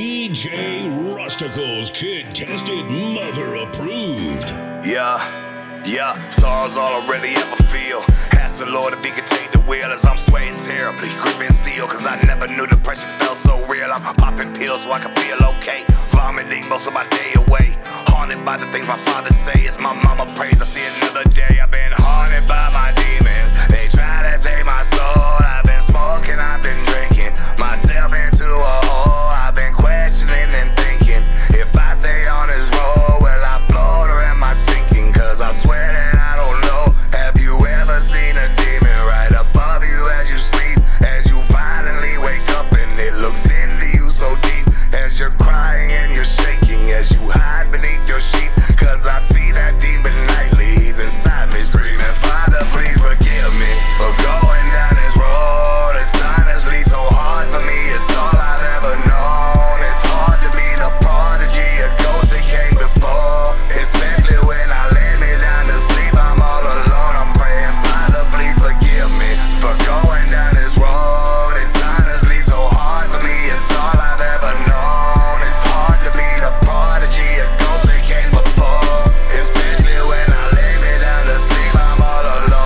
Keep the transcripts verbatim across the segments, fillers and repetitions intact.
D J Rusticles, Kid Tested, Mother Approved. Yeah, yeah, sorrow's all I really ever feel. Ask the Lord if he could take the wheel as I'm swaying terribly, gripping steel, cause I never knew depression felt so real. I'm popping pills so I can feel okay, vomiting most of my day away, haunted by the things my father say. As my mama prays, I see another day. I've been haunted by my demons, they try to take my soul. I've been smoking, I've been drinking myself into a hole. I've been questioning and thinking, if I stay on this road, will I float or am I sinking? Cause I swear that I don't know. Have you ever seen a demon right above you as you sleep? As you finally wake up and it looks into you so deep, as you're crying and you're shaking, as you hide beneath your sheets. Cause I see that demon nightly, he's inside me screaming, Father, please forgive me for going down this road. It's honestly so hard for me, it's all I've ever known. It's hard to be the prodigy, a ghost that came before, especially when I lay me down to sleep. I'm all alone, I'm praying, Father, please forgive me for going down this road. It's honestly so hard for me, it's all I've ever known. It's hard to be the prodigy, a ghost that came before, especially when I lay me down to sleep. I'm all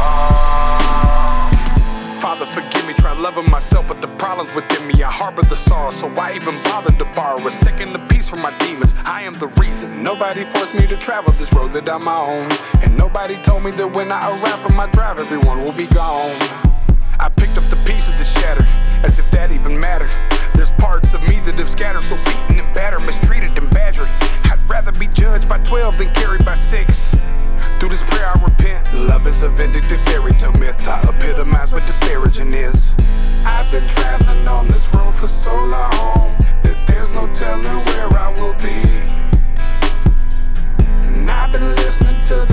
alone. Father, forgive me, try loving myself, but the problem's within me. I harbor the sorrow, so why even bother to borrow a second of peace from my demons? I am the reason. Nobody forced me to travel this road that I'm on, and nobody told me that when I arrive from my drive, everyone will be gone. I picked up the pieces that shattered, as if that even mattered. There's parts of me that have scattered, so beaten and battered, mistreated and badgered. I'd rather be judged by twelve than carried by six. Through this prayer I repent. Love is a vindictive fairy tale myth. I epitomize what disparaging is. I've been traveling on this road for so long that there's no telling where I will be. And I've been listening to